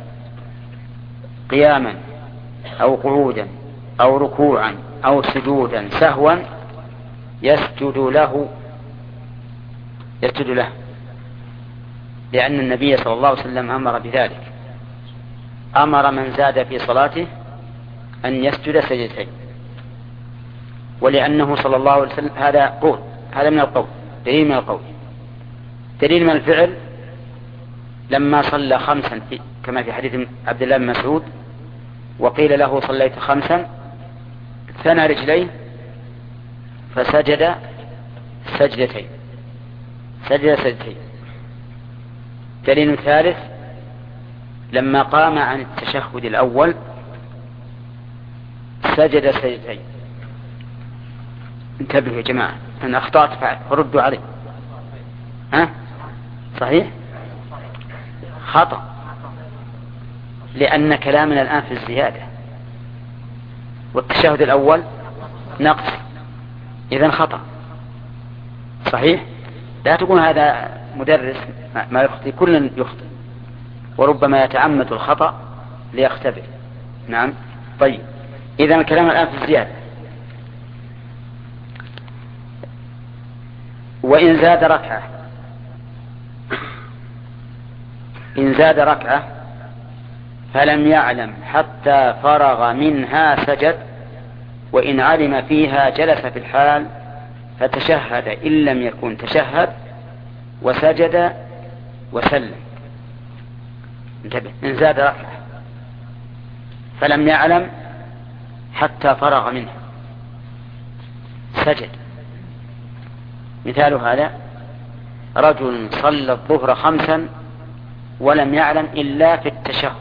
قياما أو قعودا أو ركوعا أو سجودا سهوا يسجد له يسجد له لأن النبي صلى الله عليه وسلم أمر بذلك، أمر من زاد في صلاته أن يسجد سجدتين، ولأنه صلى الله عليه وسلم هذا قول، هذا من القول، دليل من القول. دليل من الفعل لما صلى خمسا في كما في حديث عبد الله بن مسعود وقيل له صليت خمسا ثنى رجليه فسجد سجدتين سجد سجدتين. دليل ثالث لما قام عن التشهد الأول سجد سجدتين. انتبهوا يا جماعة، أنا أخطأت فردوا علي. ها صحيح خطأ، لأن كلامنا الآن في الزيادة والتشهد الأول نقص، إذن خطأ. صحيح، لا تكون هذا مدرس ما يخطئ، كل يخطئ وربما يتعمد الخطأ ليختبر. نعم طيب، إذن الكلام الآن في الزيادة. وإن زاد ركعة إن زاد ركعة فلم يعلم حتى فرغ منها سجد، وإن علم فيها جلس في الحال فتشهد إن لم يكن تشهد وسجد وسلم. انتبه، إن زاد ركعة فلم يعلم حتى فرغ منها سجد. مثال هذا رجل صلى الظهر خمسا ولم يعلم إلا في التشهد،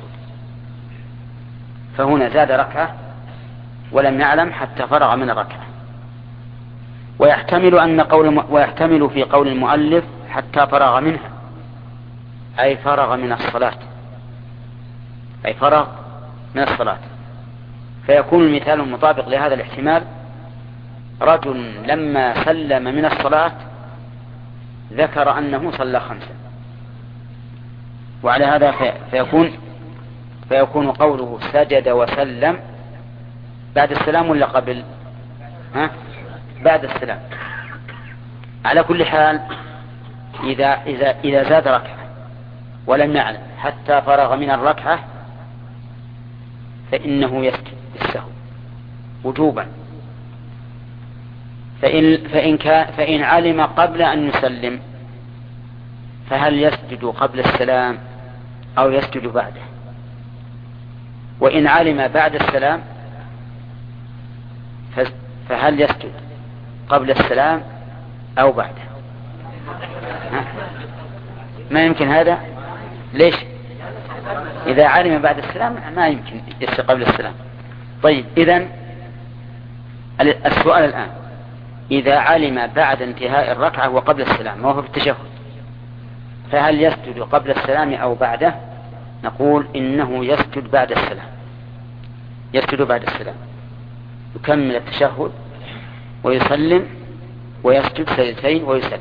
فهنا زاد ركعة ولم يعلم حتى فرغ من الركعة. ويحتمل أن قول ويحتمل في قول المؤلف حتى فرغ منها أي فرغ من الصلاة أي فرغ من الصلاة، فيكون المثال المطابق لهذا الاحتمال رجل لما سلم من الصلاة ذكر أنه صلى خمسا، وعلى هذا فيكون فيكون قوله سجد وسلم بعد السلام ولا قبل؟ ها؟ بعد السلام. على كل حال إذا, إذا, إذا زاد ركعة ولم يعلم حتى فرغ من الركعة فإنه يسجد بالسهو وجوبا. فإن, فإن, كان فإن علم قبل أن يسلم فهل يسجد قبل السلام أو يسجد بعده؟ وإن علم بعد السلام فهل يسجد قبل السلام أو بعده؟ ها؟ ما يمكن هذا. ليش؟ إذا علم بعد السلام ما يمكن يسجد قبل السلام. طيب، إذن السؤال الآن إذا علم بعد انتهاء الركعة وقبل السلام وهو في التشهد فهل يسجد قبل السلام أو بعده؟ نقول إنه يسجد بعد السلام يسجد بعد السلام يكمل التشهد ويسلم ويسجد سجدتين ويسلم.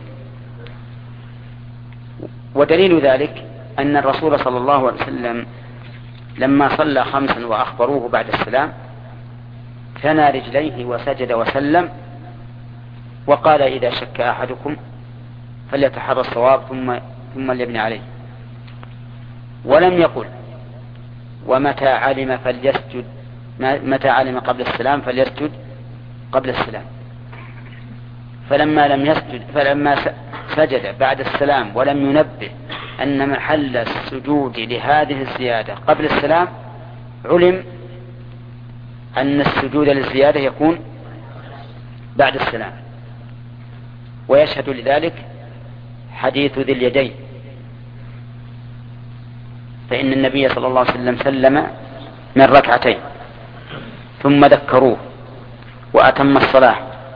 ودليل ذلك أن الرسول صلى الله عليه وسلم لما صلى خمسا وأخبروه بعد السلام ثنى رجليه وسجد وسلم وقال إذا شك أحدكم فليتحرى الصواب ثم ثم ليبني عليه، ولم يقل ومتى علم فليسجد متى علم قبل السلام فليسجد قبل السلام. فلما لم يسجد فلما سجد بعد السلام ولم ينبه أن محل السجود لهذه الزيادة قبل السلام علم أن السجود للزيادة يكون بعد السلام. ويشهد لذلك حديث ذي اليدين، فإن النبي صلى الله عليه وسلم سلم من ركعتين ثم ذكروه وأتم الصلاة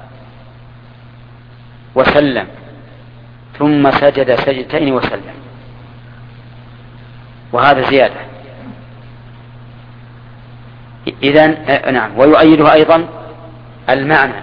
وسلم ثم سجد سجدتين وسلم، وهذا زيادة. إذن نعم. ويؤيده أيضا المعنى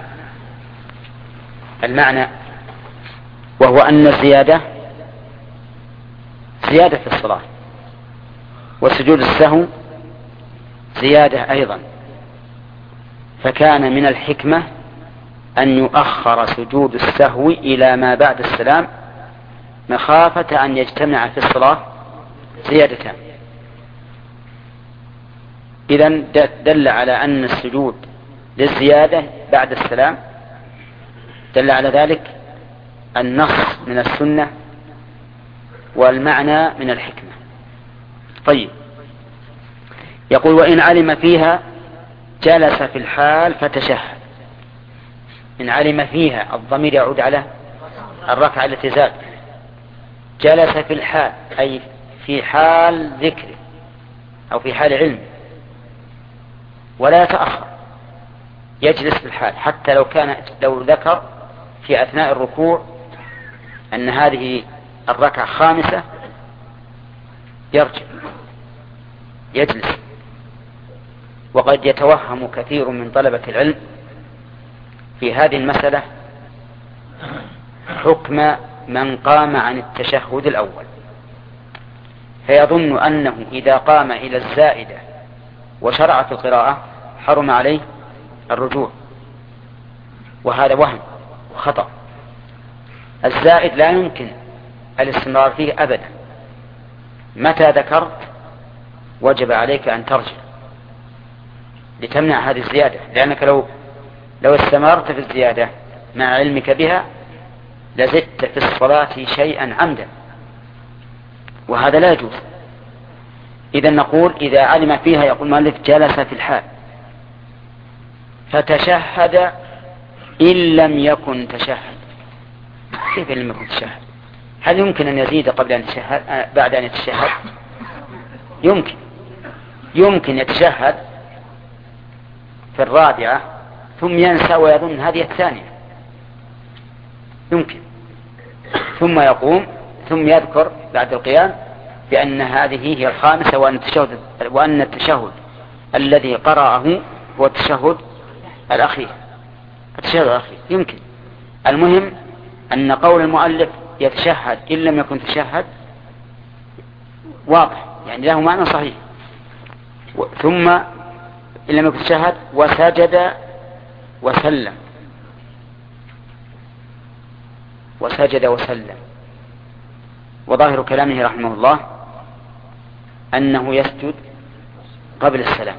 المعنى وهو أن الزيادة زيادة في الصلاة، وسجود السهو زيادة أيضا، فكان من الحكمة أن يؤخر سجود السهو إلى ما بعد السلام مخافة أن يجتمع في الصلاة زيادتان. إذن دل على أن السجود للزيادة بعد السلام دل على ذلك النص من السنة والمعنى من الحكمة. طيب، يقول وإن علم فيها جلس في الحال فتشهد. إن علم فيها الضمير يعود على الركعة التي زاد. جلس في الحال أي في حال ذكر أو في حال علم، ولا يتأخر، يجلس في الحال حتى لو كان لو ذكر في أثناء الركوع أن هذه الركعة خامسة يرجع يجلس. وقد يتوهم كثير من طلبة العلم في هذه المسألة حكم من قام عن التشهد الأول، فيظن أنه إذا قام إلى الزائدة وشرع في القراءة حرم عليه الرجوع، وهذا وهم وخطأ. الزائد لا يمكن الاستمرار فيه أبدا، متى ذكرت وجب عليك أن ترجع لتمنع هذه الزيادة، لأنك لو لو استمرت في الزيادة مع علمك بها لزدت في الصلاة شيئا عمدا، وهذا لا يجوز. إذا نقول إذا علم فيها، يقول مالك جلس في الحال فتشهد إن لم يكن تشهد. كيف لم يكن تشهد؟ هل يمكن أن يزيد قبل أن يتشهد بعد أن يتشهد؟ يمكن يمكن يتشهد في الرابعة ثم ينسى ويظن هذه الثانية، يمكن، ثم يقوم ثم يذكر بعد القيام بأن هذه هي الخامسة وأن التشهد, وأن التشهد الذي قرأه هو التشهد الأخير التشهد الأخير يمكن. المهم أن قول المؤلف يتشهد إن لم يكن تشهد واضح، يعني له معنى صحيح. ثم إن لم يكن تشهد وسجد وسلم وسجد وسلم وظاهر كلامه رحمه الله أنه يسجد قبل السلام،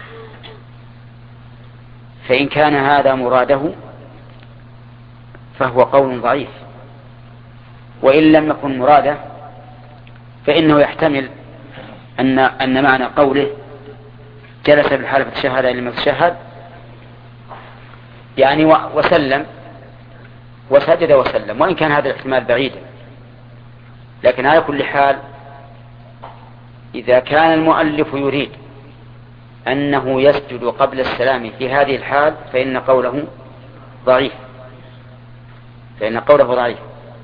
فإن كان هذا مراده فهو قول ضعيف، وإن لم يكن مراده فإنه يحتمل أن أن معنى قوله جلس بالحالة فتشهد إن لم يتشهد يعني وسلم وسجد وسلم، وإن كان هذا الاحتمال بعيدا. لكن على كل حال إذا كان المؤلف يريد أنه يسجد قبل السلام في هذه الحال فإن قوله ضعيف فإن قوله ضعيف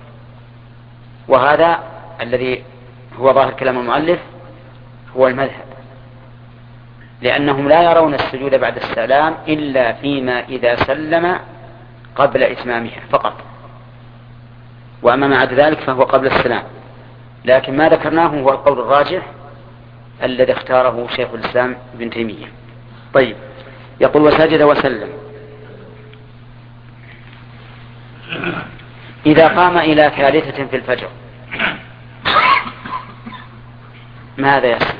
وهذا الذي هو ظاهر كلام المؤلف هو المذهب، لأنهم لا يرون السجود بعد السلام إلا فيما إذا سلم قبل إتمامها فقط، وأما ما عدا ذلك فهو قبل السلام. لكن ما ذكرناه هو القول الراجح الذي اختاره شيخ الإسلام ابن تيمية. طيب، يقول وسجد وسلم إذا قام إلى ثالثة في الفجر ماذا يصنع؟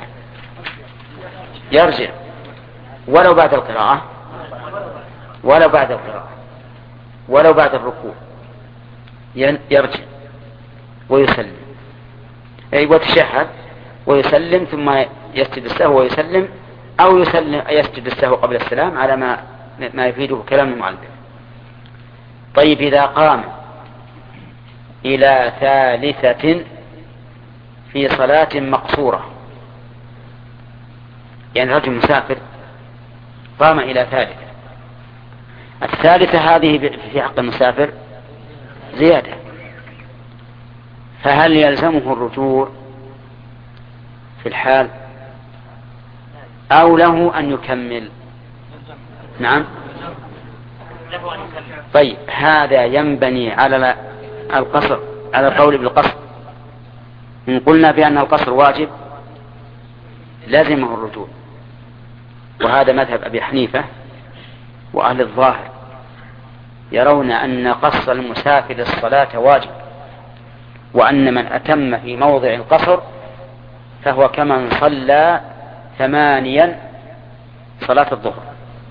يرجع ولو بعد القراءة ولو بعد القراءة ولو بعد الركوع يرجع ويسلم أي وتشهد ويسلم ثم يسجد السهو ويسلم، أو يسلم يسجد السهو قبل السلام على ما ما يفيده كلام المعلم. طيب، إذا قام إلى ثالثة في صلاة مقصورة، يعني رجل مسافر قام إلى ثالثة، الثالثة هذه في حق المسافر زيادة، فهل يلزمه الرجوع في الحال أو له أن يكمل؟ نعم. طيب، هذا ينبني على القصر، على القول بالقصر. إن قلنا بأن القصر واجب لازمه الرجوع، وهذا مذهب أبي حنيفة وأهل الظاهر، يرون أن قصر المسافر الصلاة واجب، وأن من أتم في موضع القصر فهو كمن صلى ثمانيا صلاة الظهر،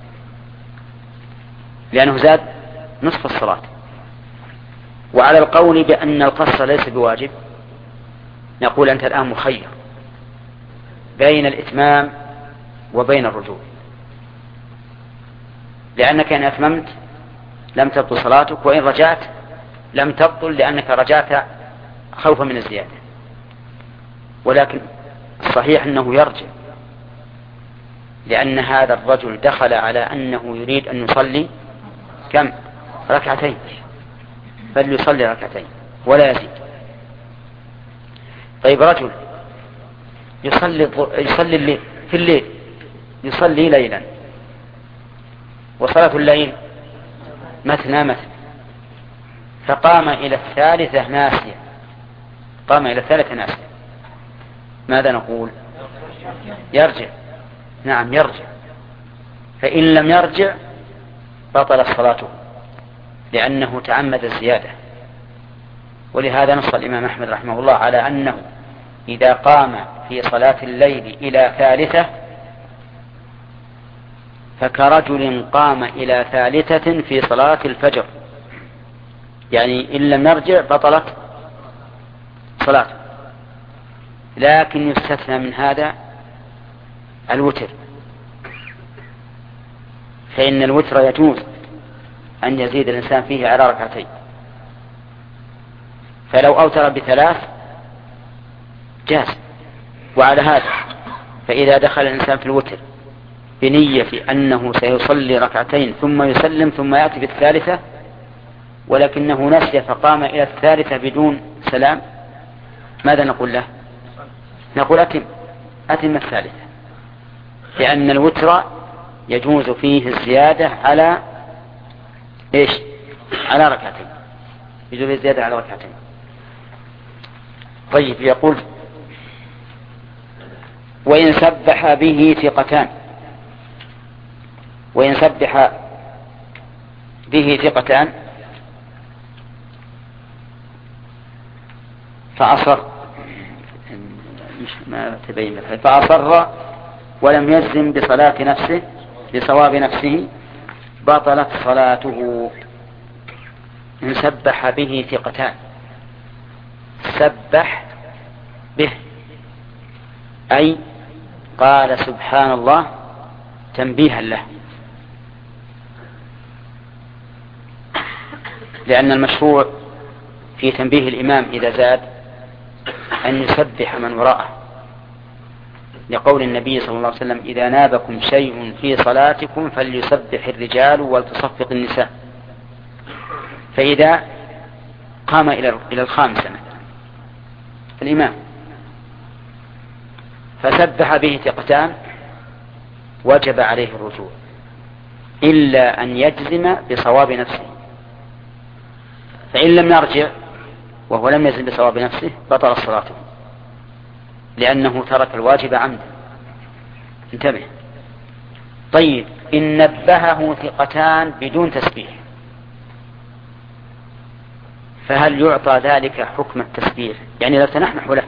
لأنه زاد نصف الصلاة. وعلى القول بأن القصر ليس بواجب نقول أنت الآن مخير بين الإتمام وبين الرجوع، لأنك إن أتممت لم تبطل صلاتك، وإن رجعت لم تبطل لأنك رجعت خوفا من الزيادة. ولكن الصحيح أنه يرجع، لأن هذا الرجل دخل على أنه يريد أن يصلي كم؟ ركعتين، فليصلي ركعتين ولا يزيد. طيب رجل يصلي يصلي الليل في الليل يصلي ليلا، وصلاة الليل مثنى مثنى، فقام إلى الثالثة ناسيا، قام إلى الثالثة ناسيا، ماذا نقول؟ يرجع. نعم يرجع. فإن لم يرجع بطلت صلاته لأنه تعمد الزيادة. ولهذا نص الإمام أحمد رحمه الله على أنه إذا قام في صلاة الليل إلى ثالثة فكرجل قام إلى ثالثة في صلاة الفجر، يعني إن لم يرجع بطلت صلاته. لكن يستثنى من هذا الوتر، فإن الوتر يجوز أن يزيد الإنسان فيه على ركعتين، فلو أوتر بثلاث جاز. وعلى هذا فإذا دخل الإنسان في الوتر بنية أنه سيصلي ركعتين ثم يسلم ثم يأتي بالثالثة، ولكنه نسي فقام إلى الثالثة بدون سلام، ماذا نقول له؟ نقول أتم أتم الثالثة، لأن الوتر يجوز فيه الزيادة على إيش؟ على ركعتين، يجوز الزيادة على ركعتين. طيب يقول وإن سبح به ثقتان، وإن سبح به ثقتان فأصر مش ما تبين لك فأصر ولم يجزم بصلاة نفسه بصواب نفسه بطلت صلاته. إن سبح به ثقتان، سبح به أي قال سبحان الله تنبيها له، لأن المشروع في تنبيه الإمام إذا زاد أن يسبح من وراءه، لقول النبي صلى الله عليه وسلم إذا نابكم شيء في صلاتكم فليسبح الرجال ولتصفق النساء. فإذا قام إلى الخامسة الإمام فسبح به ثقتان وجب عليه الرجوع إلا أن يجزم بصواب نفسه، فإن لم يرجع وهو لم يجزم بصواب نفسه بطل صلاته، لأنه ترك الواجب عمدا. انتبه. طيب إن نبهه ثقتان بدون تسبيح فهل يعطى ذلك حكم التسبيح؟ يعني لا تنحنح له.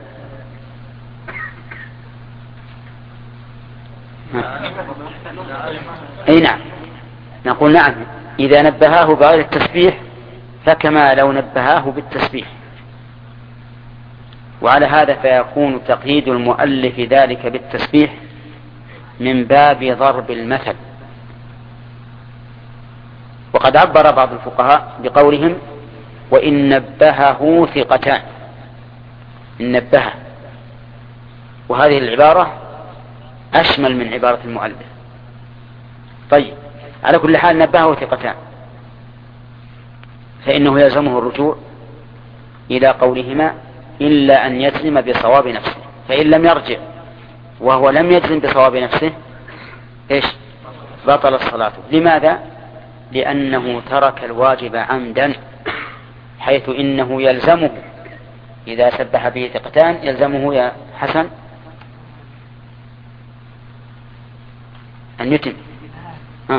أي نعم، نقول نعم إذا نبهاه بغير التسبيح فكما لو نبهاه بالتسبيح. وعلى هذا فيكون تقييد المؤلف ذلك بالتسبيح من باب ضرب المثل. وقد عبر بعض الفقهاء بقولهم وإن نبهه ثقتان، إن نبهه، وهذه العبارة أشمل من عبارة المؤلف. طيب على كل حال نبهه ثقتان فإنه يلزمه الرجوع إلى قولهما إلا أن يجزم بصواب نفسه، فإن لم يرجع وهو لم يجزم بصواب نفسه إيش؟ بطل الصلاة. لماذا؟ لأنه ترك الواجب عمدا، حيث إنه يلزمه إذا سبح به ثقتان يلزمه يا حسن أن يتم. ها.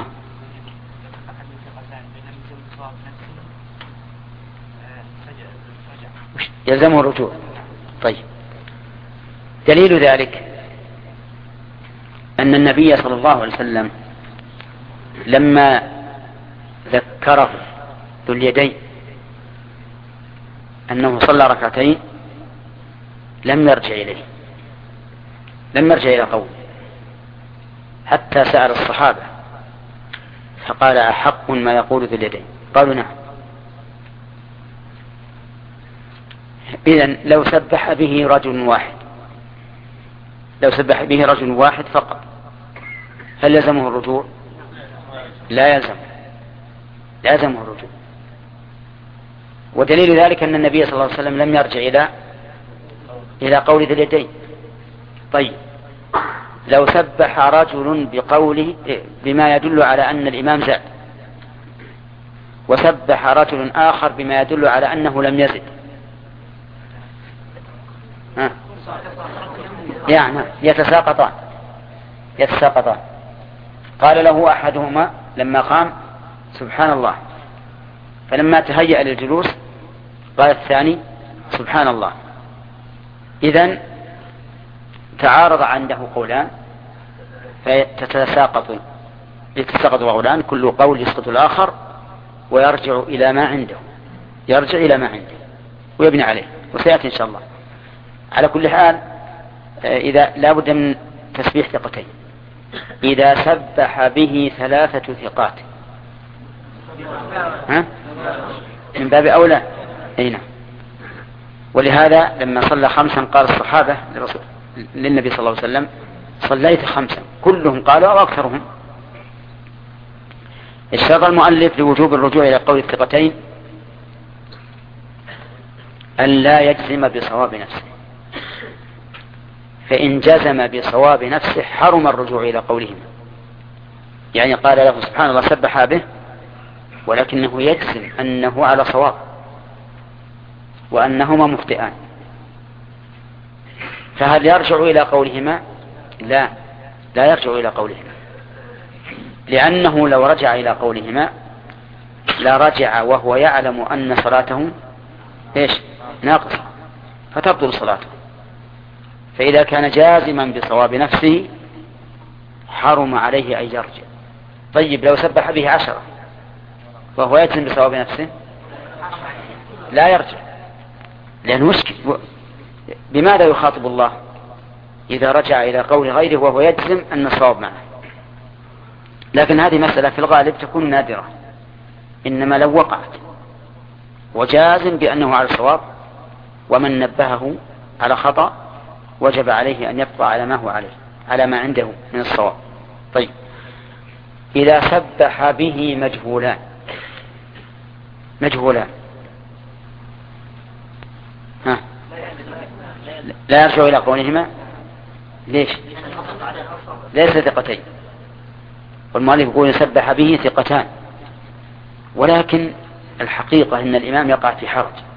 يلزمه الرجوع. طيب دليل ذلك أن النبي صلى الله عليه وسلم لما ذكره ذو اليدين أنه صلى ركعتين لم يرجع إليه، لم يرجع إلى قوله، حتى سأل الصحابة فقال: أحق ما يقول ذو اليدين؟ قالوا: نعم. إذن لو سبح به رجل واحد، لو سبح به رجل واحد فقط، هل يلزمه الرجوع؟ لا يلزم، لا يلزمه الرجوع. ودليل ذلك أن النبي صلى الله عليه وسلم لم يرجع إلى إلى قول ذي اليدين. طيب، لو سبح رجل بقوله بما يدل على أن الإمام زاد، وسبح رجل آخر بما يدل على أنه لم يزد، ها؟ يعني يتساقطان يتساقطان قال له أحدهما لما قام: سبحان الله، فلما تهيأ للجلوس قال الثاني: سبحان الله. إذن تعارض عنده قولان فتتساقط يتساقط قولان، كل قول يسقط الآخر ويرجع إلى ما عنده، يرجع إلى ما عنده ويبني عليه، وسيأتي إن شاء الله. على كل حال، إذا لا بد من تسبيح ثقتين، إذا سبح به ثلاثة ثقات ها؟ من باب أولى. أي نعم. ولهذا لما صلى خمسا قال الصحابة للنبي صلى الله عليه وسلم: صليت خمسا، كلهم قالوا أو أكثرهم. اشترط المؤلف لوجوب الرجوع إلى قول الثقتين أن لا يجزم بصواب نفسه، فإن جزم بصواب نفسه حرم الرجوع إلى قولهما. يعني قال له: سبحان الله، سبح به، ولكنه يجزم أنه على صواب وأنهما مخطئان، فهل يرجع إلى قولهما؟ لا، لا يرجع إلى قولهما، لأنه لو رجع إلى قولهما لرجع وهو يعلم أن صلاته إيش؟ ناقصة، فتبطل صلاته. فإذا كان جازما بصواب نفسه حرم عليه أن يرجع. طيب، لو سبح به عشرة وهو يجزم بصواب نفسه لا يرجع، لأنه مشكل. بماذا يخاطب الله إذا رجع إلى قول غيره وهو يجزم أن الصواب معه؟ لكن هذه مسألة في الغالب تكون نادرة، إنما لو وقعت وجازم بأنه على الصواب ومن نبهه على خطأ وجب عليه أن يبقى على ما هو عليه، على ما عنده من الصواب. طيب، إذا سبح به مجهولان مجهولان ها؟ لا يرجع إلى قولهما. ليش؟ ليس ثقتين، والمؤلف يقول: سبح به ثقتان، ولكن الحقيقة أن الإمام يقع في حرج،